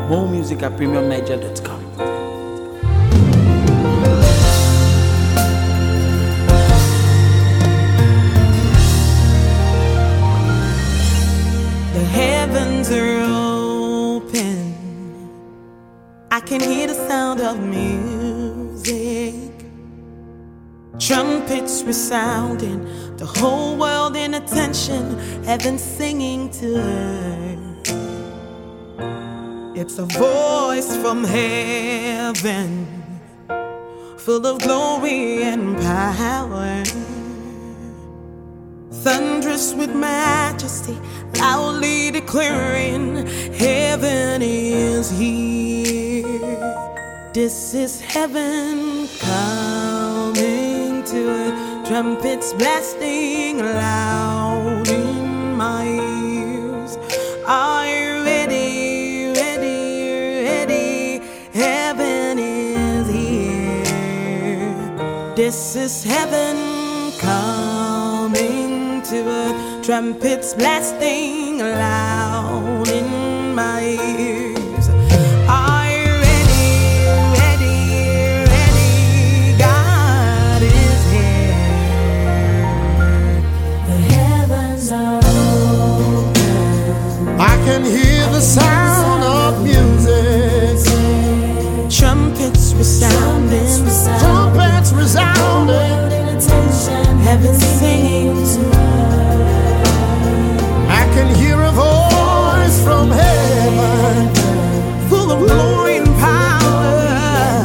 More music at premiumniger.com. The heavens are open. I can hear the sound of music. Trumpets resounding, the whole world in attention, heaven singing to earth. It's a voice from heaven, full of glory and power, thunderous with majesty, loudly declaring, heaven is here. This is heaven coming to earth, trumpets blasting loud in my ears. Are you ready, ready, ready? Heaven is here. This is heaven coming to earth, trumpets blasting loud in my ears. Are you ready, ready, ready? God is here. The heavens are open. I can hear the sound of music. Trumpets resounding, Trumpets resounding. heaven singing to I can hear a voice from heaven, full of glory and power,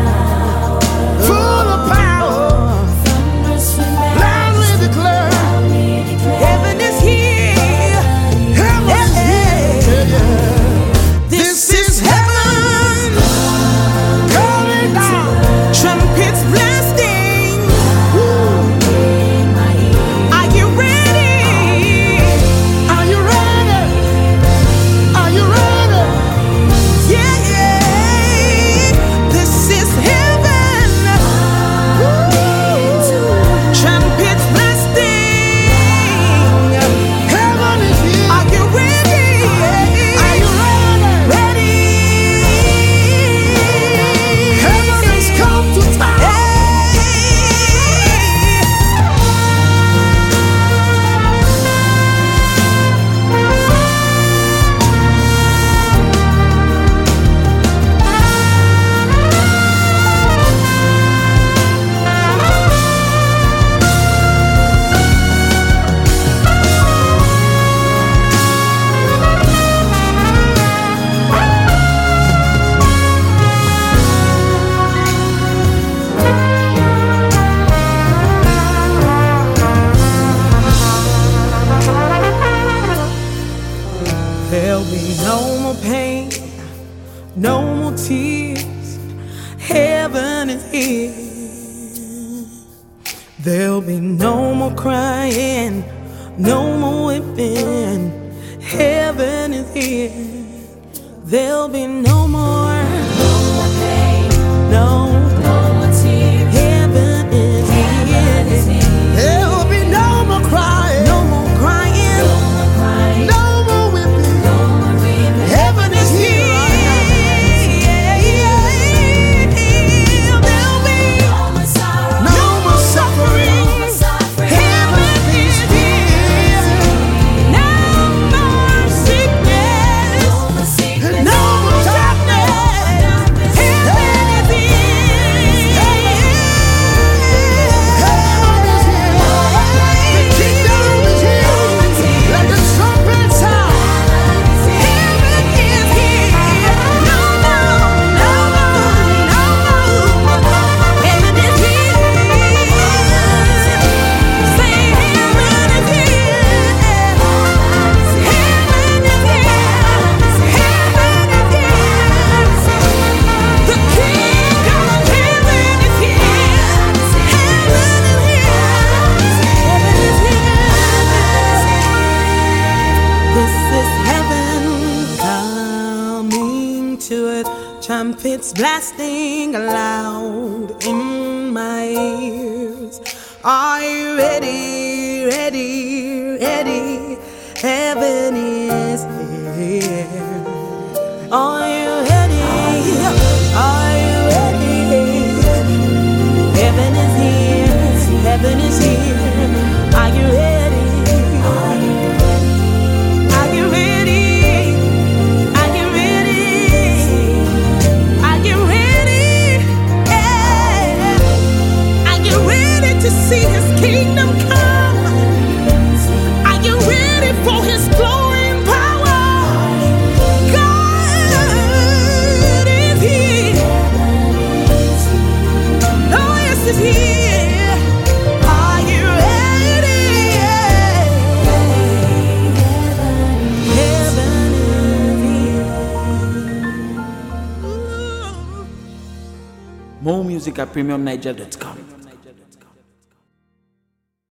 full of power, loudly declare, heaven is here. heaven is here. Yeah. This is heaven Coming down. trumpets blasting. Are you ready? Are you ready? Are you ready? Yeah, yeah. This is heaven. Trumpets blasting. Heaven is here. Are you ready? Are you ready? Ready? Heaven has come to town. There'll be no more pain, no more tears. Heaven is here. There'll be no more crying, no more whipping. Heaven is here. There'll be no more pain, no more tears. Heaven is here. There will be no more crying, No more crying, no more weeping. Heaven is here right There'll be now. No more suffering. Heaven is here. no more sickness, No more darkness. heaven is here. Heaven is here. The kingdom is here. Let the trumpet sound. Heaven is here. No more, no more, no more. Heaven is here. Say heaven is here. Heaven is here. Heaven is here. The King of heaven is here. Heaven is here. This is heaven coming to earth, trumpets blasting loud in my ears. Are you ready, ready, ready? Heaven is here. Are you kingdom come? Are you ready for His glory and power? God is here. Oh, yes, it's here. Are you ready? Heaven is here. More music at PremiumNiger.com.